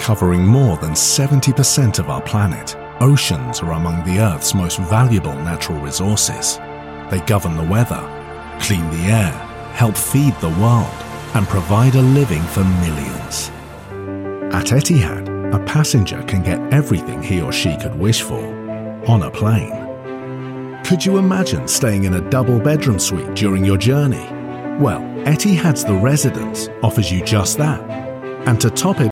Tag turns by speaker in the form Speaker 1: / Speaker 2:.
Speaker 1: Covering more than 70% of our planet, oceans are among the Earth's most valuable natural resources. They govern the weather, clean the air, help feed the world, and provide a living for millions. At Etihad, a passenger can get everything he or she could wish for on a plane. Could you imagine staying in a double-bedroom suite during your journey? Well, Etihad's The Residence offers you just that. And to top it